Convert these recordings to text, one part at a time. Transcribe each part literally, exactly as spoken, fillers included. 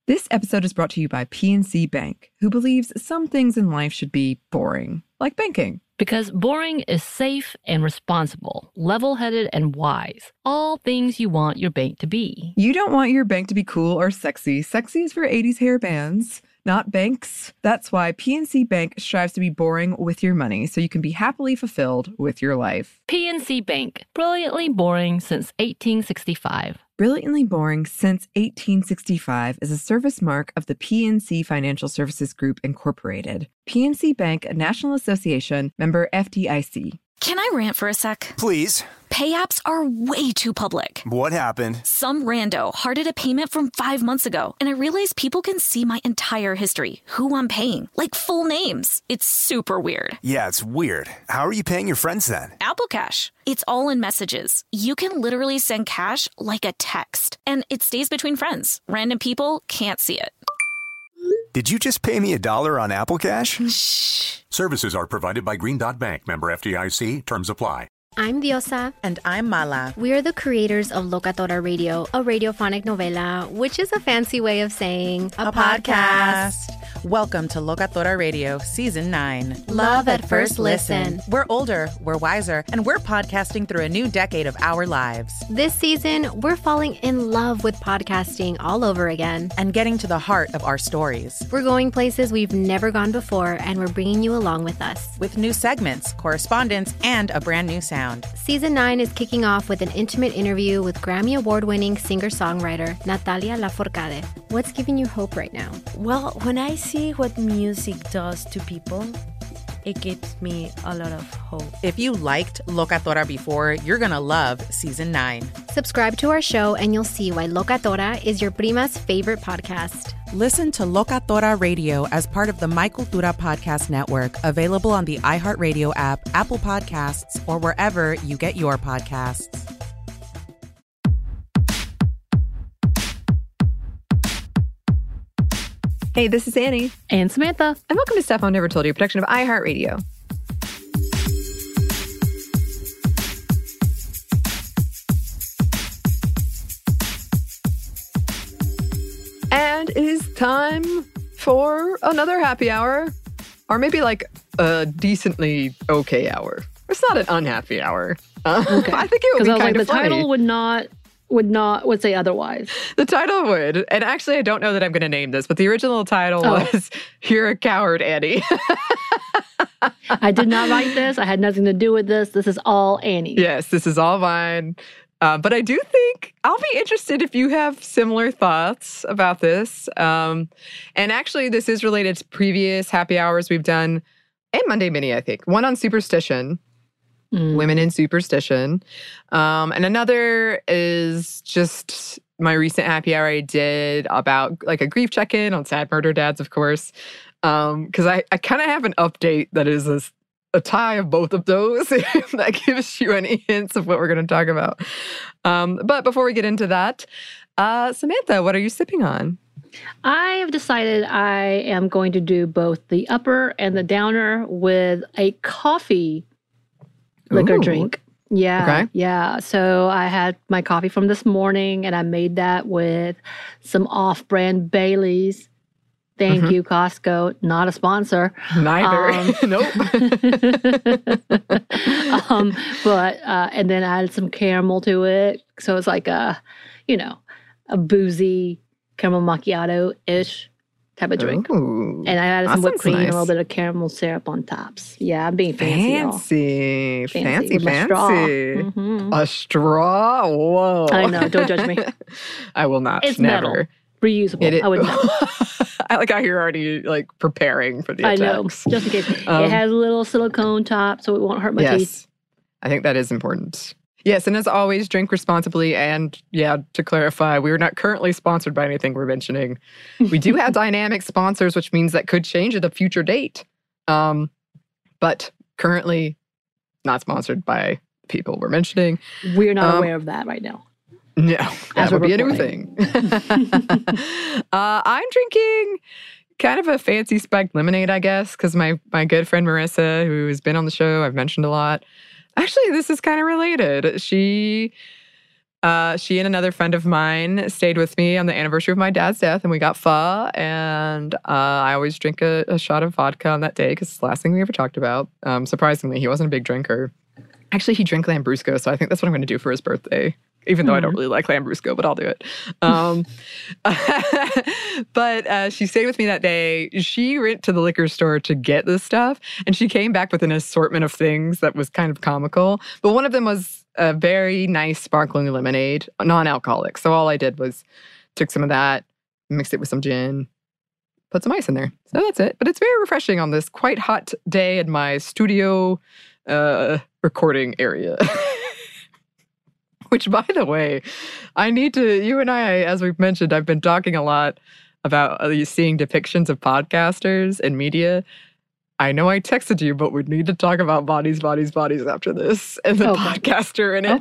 This episode is brought to you by P N C Bank, who believes some things in life should be boring, like banking. Because boring is safe and responsible, level-headed and wise. All things you want your bank to be. You don't want your bank to be cool or sexy. Sexy is for eighties hair bands, not banks. That's why P N C Bank strives to be boring with your money so you can be happily fulfilled with your life. P N C Bank, brilliantly boring since eighteen sixty-five. Brilliantly Boring Since eighteen sixty-five is a service mark of the P N C Financial Services Group, Incorporated. P N C Bank, a National Association, member F D I C. Can I rant for a sec? Please. Pay apps are way too public. What happened? Some rando hearted a payment from five months ago, and I realized people can see my entire history, who I'm paying, like full names. It's super weird. Yeah, it's weird. How are you paying your friends then? Apple Cash. It's all in messages. You can literally send cash like a text, and it stays between friends. Random people can't see it. Did you just pay me a dollar on Apple Cash? Shh. Services are provided by Green Dot Bank, member F D I C. Terms apply. I'm Diosa. And I'm Mala. We are the creators of Locatora Radio, a radiophonic novela, which is a fancy way of saying a, a podcast. podcast. Welcome to Locatora Radio, Season nine. Love at first listen. We're older, we're wiser, and we're podcasting through a new decade of our lives. This season, we're falling in love with podcasting all over again. And getting to the heart of our stories. We're going places we've never gone before, and we're bringing you along with us. With new segments, correspondence, and a brand new sound. Season nine is kicking off with an intimate interview with Grammy Award-winning singer-songwriter Natalia Lafourcade. What's giving you hope right now? Well, when I see what music does to people, it gives me a lot of hope. If you liked Locatora before, you're going to love Season nine. Subscribe to our show and you'll see why Locatora is your prima's favorite podcast. Listen to Locatora Radio as part of the My Cultura Podcast Network, available on the iHeartRadio app, Apple Podcasts, or wherever you get your podcasts. Hey, this is Annie. And Samantha. And welcome to Stuff Mom Never Told You, a production of iHeartRadio. And it is time for another happy hour. Or maybe like a decently okay hour. It's not an unhappy hour. Uh, okay. I think it would be I was kind like, of the funny. title would not... would not would say otherwise. The title would. And actually, I don't know that I'm going to name this, but the original title oh. was You're a Coward, Annie. I did not write this. I had nothing to do with this. This is all Annie. Yes, this is all mine. Uh, but I do think I'll be interested if you have similar thoughts about this. Um, and actually, this is related to previous happy hours we've done, and Monday Mini, I think. One on superstition. Mm. Women in superstition. Um, and another is just my recent happy hour I did about like a grief check-in on sad murder dads, of course. Um, because I, I kind of have an update that is a, a tie of both of those that gives you any hints of what we're going to talk about. Um, but before we get into that, uh, Samantha, what are you sipping on? I have decided I am going to do both the upper and the downer with a coffee liquor Ooh. drink. Yeah. Okay. Yeah. So I had my coffee from this morning and I made that with some off-brand Baileys. Thank mm-hmm. you, Costco. Not a sponsor. Neither. Um, nope. um, but, uh, and then I added some caramel to it. So it's like a, you know, a boozy caramel macchiato-ish type of drink. Ooh, and I added some whipped cream nice. and a little bit of caramel syrup on tops. Yeah, I'm being fancy, fancy, y'all. fancy, Fancy, with my fancy. straw. Mm-hmm. A straw? Whoa. I know, don't judge me. I will not. It's never. metal. Reusable. It, I would know. I like how you're already like preparing for the I attacks. know, just in case. Um, it has a little silicone top so it won't hurt my yes. teeth. I think that is important. Yes, and as always, drink responsibly. And yeah, to clarify, we are not currently sponsored by anything we're mentioning. We do have dynamic sponsors, which means that could change at a future date. Um, but currently not sponsored by people we're mentioning. We're not um, aware of that right now. No, that would be a new thing. uh, I'm drinking kind of a fancy spiked lemonade, I guess, because my, my good friend Marissa, who has been on the show, I've mentioned a lot. Actually, this is kind of related. She uh, she and another friend of mine stayed with me on the anniversary of my dad's death, and we got pho. And uh, I always drink a, a shot of vodka on that day because it's the last thing we ever talked about. Um, surprisingly, he wasn't a big drinker. Actually, he drank Lambrusco, so I think that's what I'm going to do for his birthday. Even though mm. I don't really like Lambrusco, but I'll do it. Um, but uh, she stayed with me that day. She went to the liquor store to get this stuff, and she came back with an assortment of things that was kind of comical. But one of them was a very nice sparkling lemonade, non-alcoholic. So all I did was took some of that, mixed it with some gin, put some ice in there. So that's it. But it's very refreshing on this quite hot day in my studio uh, recording area. Which, by the way, I need to, you and I, as we've mentioned, I've been talking a lot about uh, seeing depictions of podcasters and media. I know I texted you, but we need to talk about Bodies, Bodies, Bodies after this and the okay. podcaster in it.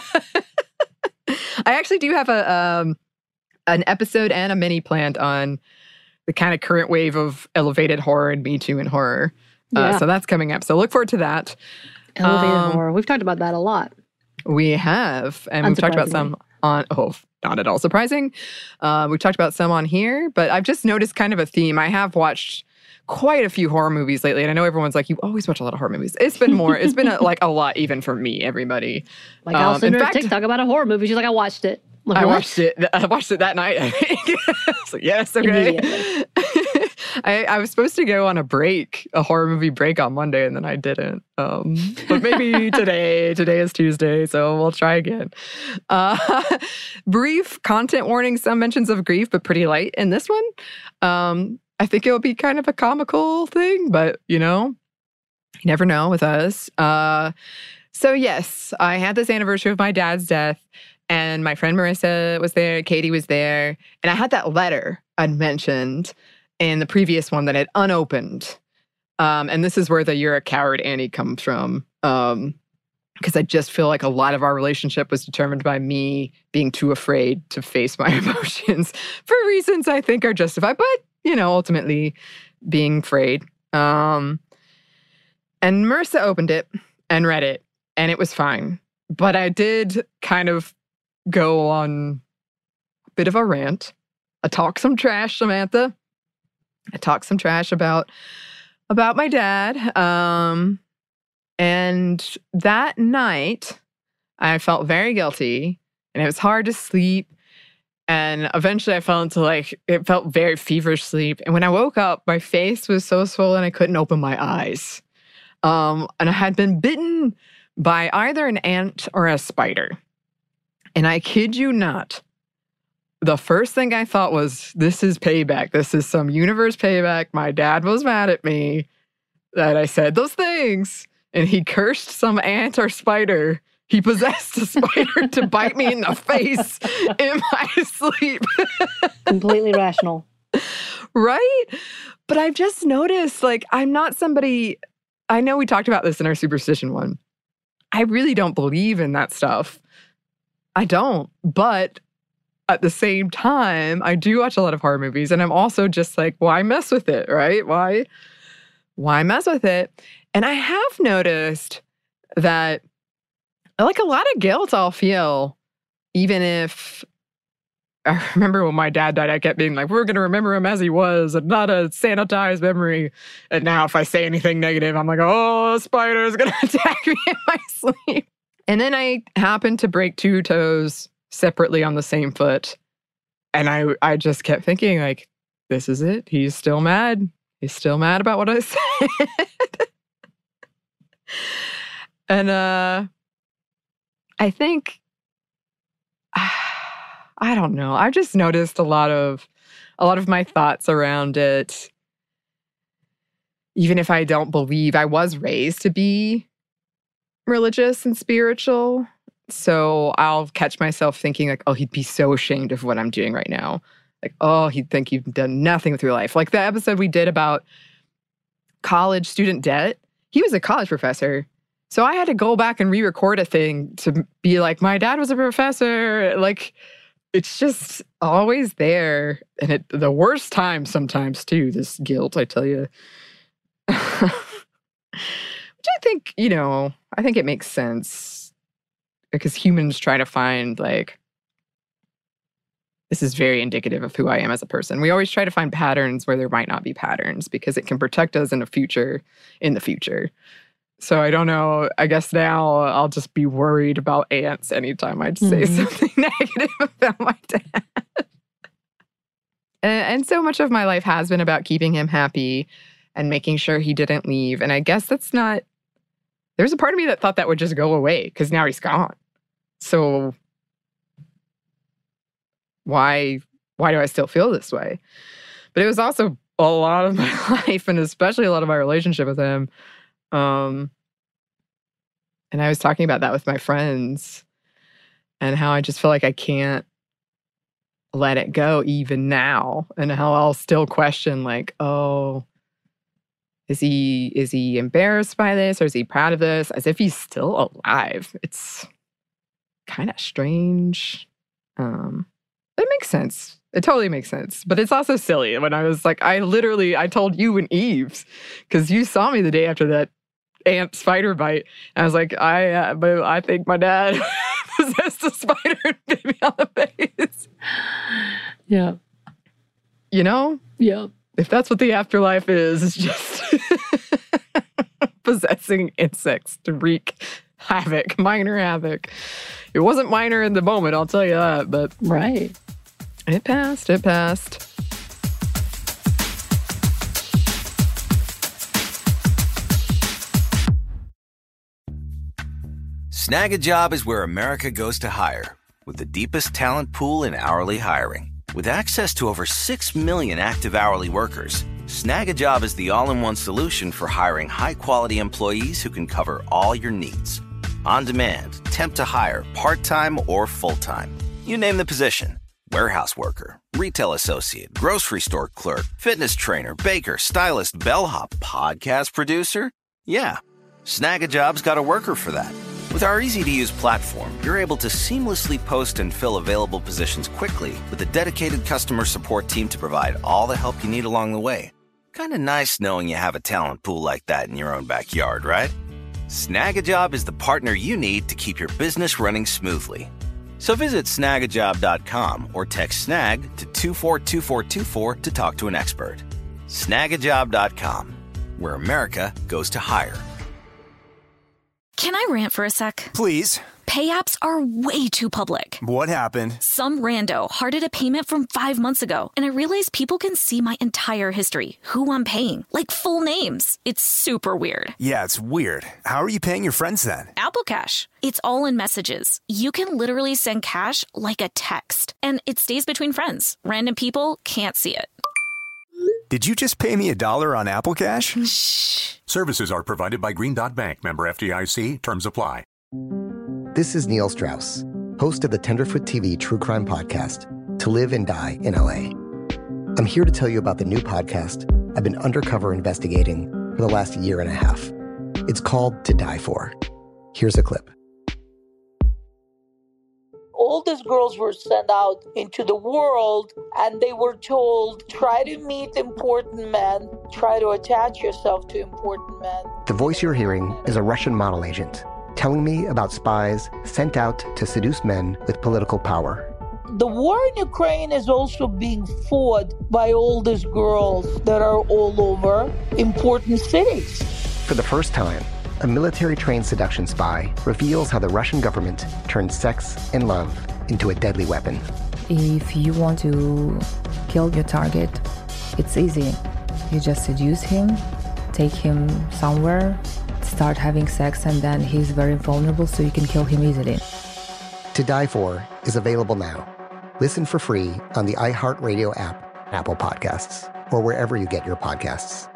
Okay. I actually do have a um, an episode and a mini planned on the kind of current wave of elevated horror and Me Too and horror. Yeah. Uh, so that's coming up. So look forward to that. Elevated um, horror. We've talked about that a lot. We have, and we've talked about some on, oh, not at all surprising. Uh, we've talked about some on here, but I've just noticed kind of a theme. I have watched quite a few horror movies lately, and I know everyone's like, you always watch a lot of horror movies. It's been more, it's been a, like a lot even for me, everybody. Like I'll um, send her a TikTok about a horror movie. She's like, I watched it. Like, I what? watched it. I watched it that night, I think. I was like, yes, okay. I, I was supposed to go on a break, a horror movie break on Monday, and then I didn't. Um, but maybe today. Today is Tuesday, so we'll try again. Uh, brief content warning, some mentions of grief, but pretty light in this one. Um, I think it'll be kind of a comical thing, but, you know, you never know with us. Uh, so, yes, I had this anniversary of my dad's death, and my friend Marissa was there, Katie was there, and I had that letter I'd mentioned in the previous one that I'd unopened. Um, and this is where the "you're a coward, Annie" comes from. Um, because I just feel like a lot of our relationship was determined by me being too afraid to face my emotions for reasons I think are justified, but, you know, ultimately being afraid. Um, and Marissa opened it and read it, and it was fine. But I did kind of go on a bit of a rant. I talked some trash, Samantha. I talked some trash about about my dad. Um, and that night, I felt very guilty, and it was hard to sleep. And eventually I fell into like, it felt very feverish sleep. And when I woke up, my face was so swollen I couldn't open my eyes. Um, and I had been bitten by either an ant or a spider. And I kid you not, the first thing I thought was, this is payback. This is some universe payback. My dad was mad at me that I said those things, and he cursed some ant or spider. He possessed a spider to bite me in the face in my sleep. Completely rational. Right? But I've just noticed, like, I'm not somebody, I know we talked about this in our superstition one. I really don't believe in that stuff. I don't. But at the same time, I do watch a lot of horror movies, and I'm also just like, why mess with it, right? Why, why mess with it? And I have noticed that, like, a lot of guilt I'll feel, even if, I remember when my dad died, I kept being like, we're going to remember him as he was and not a sanitized memory. And now if I say anything negative, I'm like, oh, a spider is going to attack me in my sleep. And then I happened to break two toes separately on the same foot. And I I just kept thinking, like, this is it. He's still mad. He's still mad about what I said. And uh, I think, I don't know. I've just noticed a lot of a lot of my thoughts around it. Even if I don't believe, I was raised to be religious and spiritual. So I'll catch myself thinking like, oh, he'd be so ashamed of what I'm doing right now. Like, oh, he'd think you've done nothing with your life. Like the episode we did about college student debt. He was a college professor. So I had to go back and re-record a thing to be like, my dad was a professor. Like, it's just always there. And at the worst time sometimes too, this guilt, I tell you. Which I think, you know, I think it makes sense. because humans try to find, like, this is very indicative of who I am as a person. We always try to find patterns where there might not be patterns because it can protect us in the future, in the future. So I don't know. I guess now I'll just be worried about ants anytime I'd say mm-hmm. something negative about my dad. and, and so much of my life has been about keeping him happy and making sure he didn't leave. And I guess that's not, there's a part of me that thought that would just go away because now he's gone. So why, why do I still feel this way? But it was also a lot of my life, and especially a lot of my relationship with him. Um, and I was talking about that with my friends and how I just feel like I can't let it go even now, and how I'll still question, like, oh, is he is he embarrassed by this, or is he proud of this, as if he's still alive. It's kind of strange. Um, it makes sense. It totally makes sense. But it's also silly when I was like, I literally, I told you and Eves, because you saw me the day after that ant spider bite. And I was like, I uh, but I think my dad possessed a spider and bit me on the face. Yeah. You know? Yeah. If that's what the afterlife is, it's just possessing insects to wreak havoc, minor havoc. It wasn't minor in the moment, I'll tell you that, but... Right. It passed, it passed. Snag a Job is where America goes to hire, with the deepest talent pool in hourly hiring. With access to over six million active hourly workers, Snag a Job is the all-in-one solution for hiring high-quality employees who can cover all your needs. On demand, temp to hire, part-time or full-time. You name the position. Warehouse worker, retail associate, grocery store clerk, fitness trainer, baker, stylist, bellhop, podcast producer. Yeah, Snag a Job's got a worker for that. With our easy-to-use platform, you're able to seamlessly post and fill available positions quickly with a dedicated customer support team to provide all the help you need along the way. Kind of nice knowing you have a talent pool like that in your own backyard, right? Snag a Job is the partner you need to keep your business running smoothly. So visit snag a job dot com or text snag to two four two four two four to talk to an expert. snag a job dot com, where America goes to hire. Can I rant for a sec? Please. Pay apps are way too public. What happened? Some rando hearted a payment from five months ago, and I realized people can see my entire history, who I'm paying, like full names. It's super weird. Yeah, it's weird. How are you paying your friends then? Apple Cash. It's all in messages. You can literally send cash like a text, and it stays between friends. Random people can't see it. Did you just pay me a dollar on Apple Cash? Shh. Services are provided by Green Dot Bank. Member F D I C. Terms apply. This is Neil Strauss, host of the Tenderfoot T V true crime podcast, To Live and Die in L A. I'm here to tell you about the new podcast I've been undercover investigating for the last year and a half. It's called To Die For. Here's a clip. All these girls were sent out into the world and they were told, try to meet important men, try to attach yourself to important men. The voice you're hearing is a Russian model agent telling me about spies sent out to seduce men with political power. The war in Ukraine is also being fought by all these girls that are all over important cities. For the first time, a military-trained seduction spy reveals how the Russian government turned sex and love into a deadly weapon. If you want to kill your target, it's easy. You just seduce him, take him somewhere, start having sex, and then he's very vulnerable, so you can kill him easily. To Die For is available now. Listen for free on the iHeartRadio app, Apple Podcasts, or wherever you get your podcasts.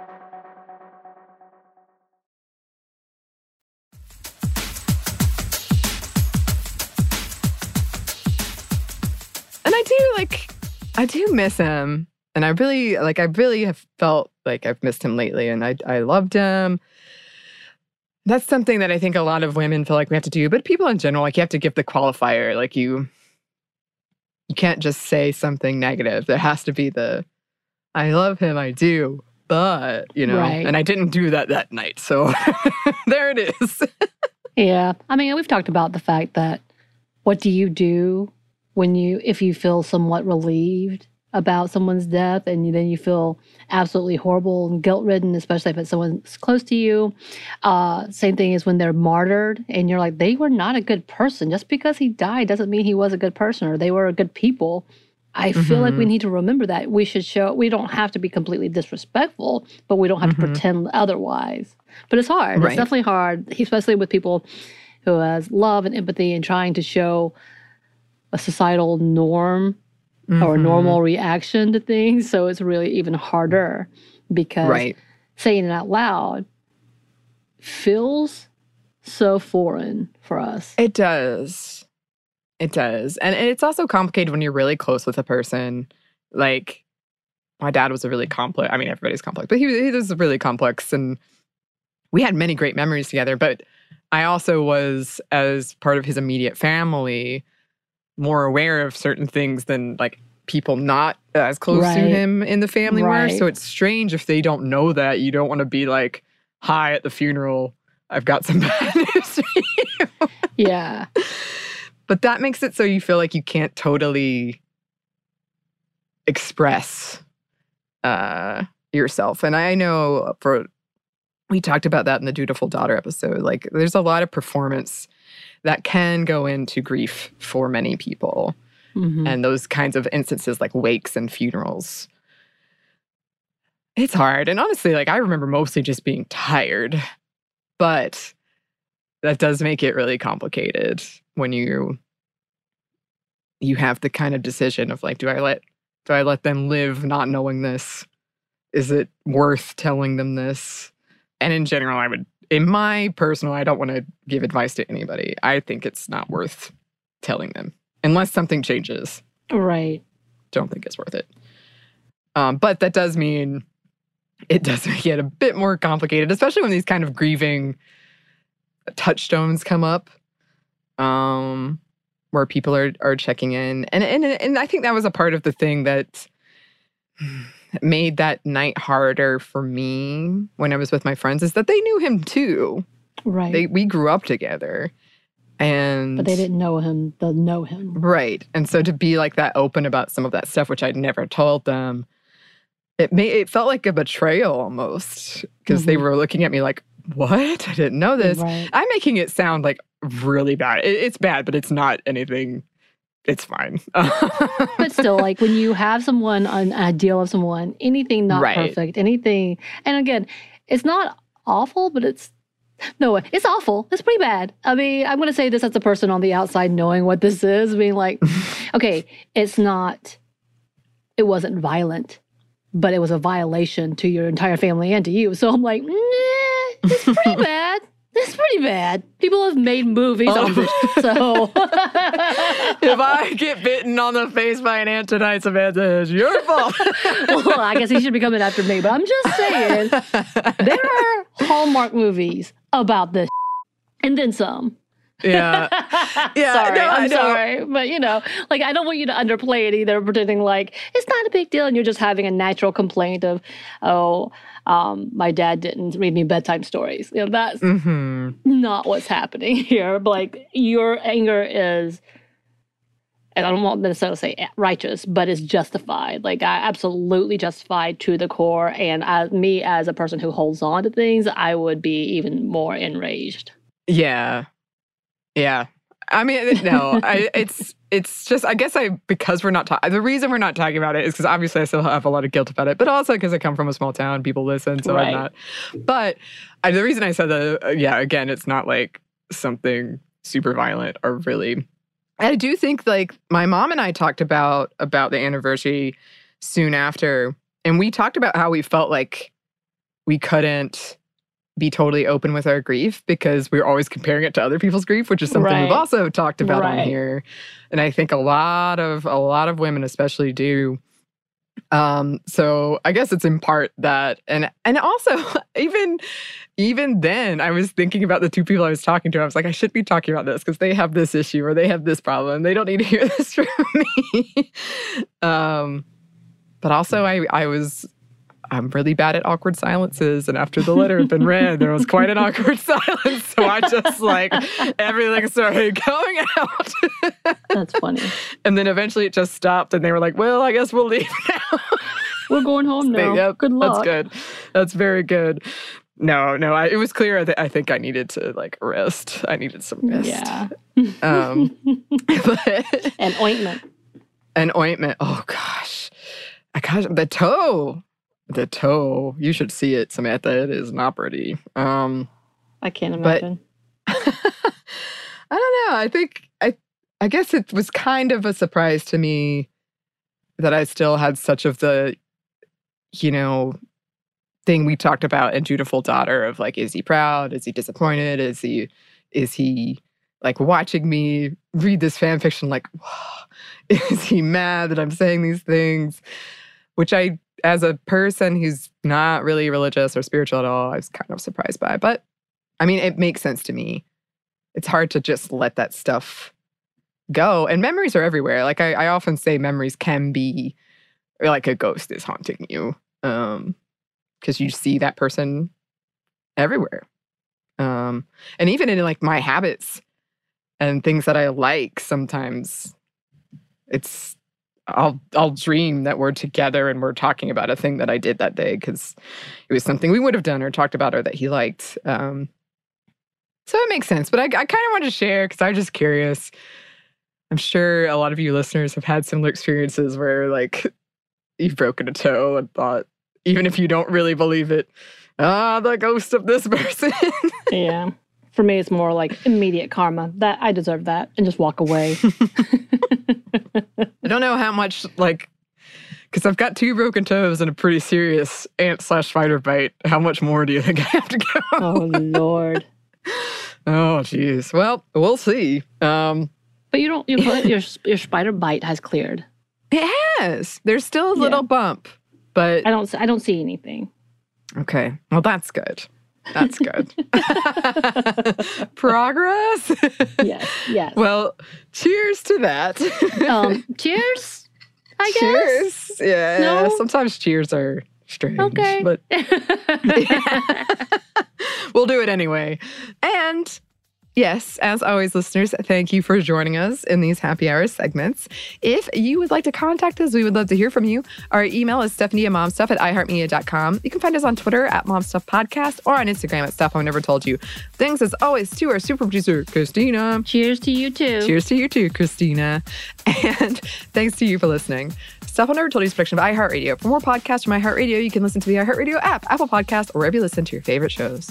And I do, like, I do miss him. And I really, like, I really have felt like I've missed him lately. And I, I loved him. That's something that I think a lot of women feel like we have to do. But people in general, like, you have to give the qualifier. Like, you, you can't just say something negative. There has to be the, I love him, I do. But, you know, Right. and I didn't do that that night. So there it is. Yeah. I mean, we've talked about the fact that what do you do when you, if you feel somewhat relieved about someone's death and then you feel absolutely horrible and guilt-ridden, especially if it's someone close to you. Uh, same thing is when they're martyred and you're like, they were not a good person. Just because he died doesn't mean he was a good person or they were a good people. I feel mm-hmm. like we need to remember that. We should show, we don't have to be completely disrespectful, but we don't have mm-hmm. to pretend otherwise. But it's hard. Right. It's definitely hard, especially with people who has love and empathy and trying to show a societal norm mm-hmm. or a normal reaction to things. So it's really even harder because right. saying it out loud feels so foreign for us. It does. It does. And it's also complicated when you're really close with a person. Like, my dad was a really complex, I mean, everybody's complex, but he, he was really complex. And we had many great memories together. But I also was, as part of his immediate family, more aware of certain things than, like, people not as close right. to him in the family right. were. So it's strange if they don't know that. You don't want to be like, hi, at the funeral, I've got some bad news for you. Yeah. But that makes it so you feel like you can't totally express uh, yourself. And I know for, we talked about that in the Dutiful Daughter episode, like there's a lot of performance that can go into grief for many people. Mm-hmm. And those kinds of instances like wakes and funerals. It's hard. And honestly, like I remember mostly just being tired. But that does make it really complicated when you you have the kind of decision of like, do I let do I let them live not knowing this? Is it worth telling them this? And in general, I would, in my personal, I don't want to give advice to anybody. I think it's not worth telling them unless something changes. Right. Don't think it's worth it. Um, but that does mean it does make it a bit more complicated, especially when these kind of grieving touchstones come up, um, where people are are checking in, and and and I think that was a part of the thing that made that night harder for me when I was with my friends is that they knew him too. Right. They we grew up together, and but they didn't know him. They'll know him. Right. And so to be like that open about some of that stuff, which I'd never told them, it made it felt like a betrayal almost because mm-hmm. they were looking at me like, what? I didn't know this. Right. I'm making it sound like really bad. It, it's bad, but it's not anything. It's fine. But still, like when you have someone, an ideal of someone, anything not right. perfect, anything. And again, it's not awful, but it's, no, it's awful. It's pretty bad. I mean, I'm going to say this as a person on the outside knowing what this is, being like, okay, it's not, it wasn't violent, but it was a violation to your entire family and to you. So I'm like, nah, it's pretty bad. It's pretty bad. People have made movies oh. on this, so. If I get bitten on the face by an ant tonight, Samantha, it's your fault. Well, I guess he should be coming after me, but I'm just saying, there are Hallmark movies about this and then some. Yeah. Yeah. sorry, no, I'm sorry. But, you know, like, I don't want you to underplay it either, pretending like it's not a big deal and you're just having a natural complaint of, oh, um, my dad didn't read me bedtime stories. You know, that's mm-hmm. not what's happening here. But, like, your anger is, and I don't want to necessarily say righteous, but it's justified. Like, I absolutely justified to the core. And as, me, as a person who holds on to things, I would be even more enraged. Yeah. Yeah. I mean, no, I, it's it's just, I guess I, because we're not talking, the reason we're not talking about it is because obviously I still have a lot of guilt about it, but also because I come from a small town, people listen, so right. I'm not. But I, the reason I said that, uh, yeah, again, it's not like something super violent or really, I do think like my mom and I talked about, about the anniversary soon after, and we talked about how we felt like we couldn't be totally open with our grief because we're always comparing it to other people's grief, which is something right. we've also talked about right. on here. And I think a lot of a lot of women especially do. Um, so I guess it's in part that, and and also even even then I was thinking about the two people I was talking to. I was like, I should be talking about this because they have this issue or they have this problem. They don't need to hear this from me. um, but also I I was I'm really bad at awkward silences. And after the letter had been read, there was quite an awkward silence. So I just like, everything started going out. That's funny. And then eventually it just stopped and they were like, well, I guess we'll leave now. We're going home now. Yep, good luck. That's good. That's very good. No, no, I, it was clear that I think I needed to like rest. I needed some rest. Yeah. Um, but, and ointment. An ointment. Oh gosh. I gosh, the toe. The toe. You should see it, Samantha. It is not pretty. Um, I can't imagine. But, I don't know. I think I I guess it was kind of a surprise to me that I still had such of the, you know, thing we talked about in Dutiful Daughter of like, is he proud? Is he disappointed? Is he is he like watching me read this fan fiction like, is he mad that I'm saying these things? Which I, as a person who's not really religious or spiritual at all, I was kind of surprised by. But, I mean, it makes sense to me. It's hard to just let that stuff go. And memories are everywhere. Like, I, I often say memories can be like a ghost is haunting you. Um, because you see that person everywhere. Um, and even in, like, my habits and things that I like, sometimes it's... I'll I'll dream that we're together and we're talking about a thing that I did that day because it was something we would have done or talked about or that he liked. Um, so it makes sense. But I, I kind of wanted to share because I was just curious. I'm sure a lot of you listeners have had similar experiences where like you've broken a toe and thought, even if you don't really believe it, ah, the ghost of this person. Yeah. For me, it's more like immediate karma. That I deserve that and just walk away. I don't know how much, like, because I've got two broken toes and a pretty serious ant slash spider bite. How much more do you think I have to go? Oh, Lord. Oh, geez. Well, we'll see. Um, but you don't, you put, your your spider bite has cleared. It has. There's still a little yeah. bump, but I don't, I don't see anything. Okay. Well, that's good. That's good. Progress? Yes, yes. Well, cheers to that. um, cheers, I guess. Cheers. Yeah. No? Sometimes cheers are strange. Okay. But we'll do it anyway. And yes, as always, listeners, thank you for joining us in these happy hour segments. If you would like to contact us, we would love to hear from you. Our email is stephanie at momstuff at iheartmedia dot com. You can find us on Twitter at momstuffpodcast or on Instagram at stuff I've never told you. Thanks as always to our super producer, Christina. Cheers to you too. Cheers to you too, Christina. And thanks to you for listening. Stuff I Never Told You is a production of iHeartRadio. For more podcasts from iHeartRadio, you can listen to the iHeartRadio app, Apple Podcasts, or wherever you listen to your favorite shows.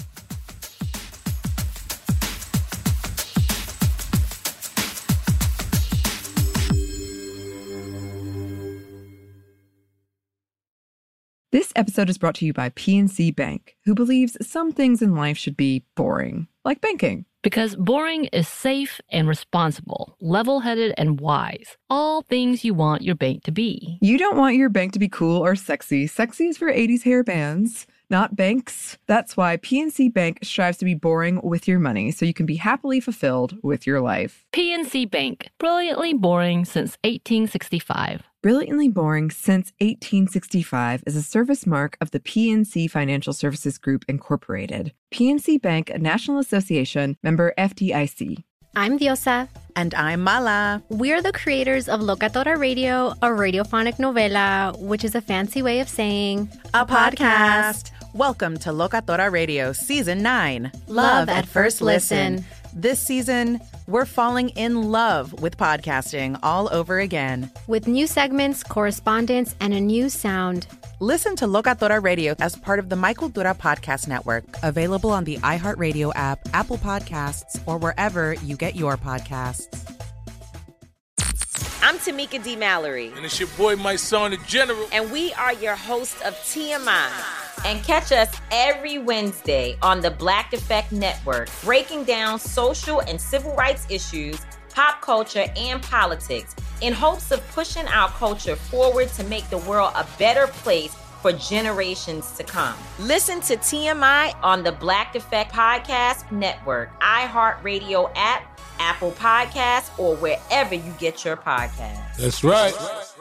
This episode is brought to you by P N C Bank, who believes some things in life should be boring, like banking. Because boring is safe and responsible, level-headed and wise. All things you want your bank to be. You don't want your bank to be cool or sexy. Sexy is for eighties hair bands, not banks. That's why P N C Bank strives to be boring with your money so you can be happily fulfilled with your life. P N C Bank, brilliantly boring since eighteen sixty-five. Brilliantly Boring Since eighteen sixty-five is a service mark of the P N C Financial Services Group, Incorporated. P N C Bank, a National Association, member F D I C. I'm Diosa. And I'm Mala. We're the creators of Locatora Radio, a radiophonic novela, which is a fancy way of saying a podcast. Welcome to Locatora Radio Season nine. Love, love at, at First listen. listen. This season, we're falling in love with podcasting all over again. With new segments, correspondence, and a new sound. Listen to Locatora Radio as part of the Michael Dura Podcast Network. Available on the iHeartRadio app, Apple Podcasts, or wherever you get your podcasts. I'm Tamika D. Mallory. And it's your boy, my son, the General. And we are your hosts of T M I. And catch us every Wednesday on the Black Effect Network, breaking down social and civil rights issues, pop culture, and politics in hopes of pushing our culture forward to make the world a better place for generations to come. Listen to T M I on the Black Effect Podcast Network, iHeartRadio app, Apple Podcasts, or wherever you get your podcasts. That's right.